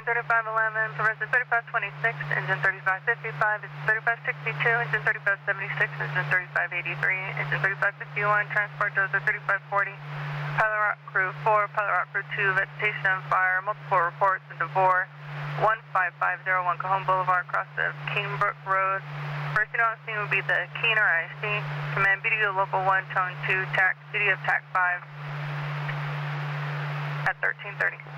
3511, Progressive 3526, engine 3555, engine 3562, engine 3576, engine 3583, engine 3551, transport dozer 3540, Pilot Rock Crew 4, Pilot Rock Crew 2, vegetation on fire, multiple reports in DeVore, 15501 Cajon Boulevard, across the Keenebrook Road. First unit on scene will be the Keener IC. Command BDO Local 1, Tone 2, TAC, City of TAC 5 at 1330.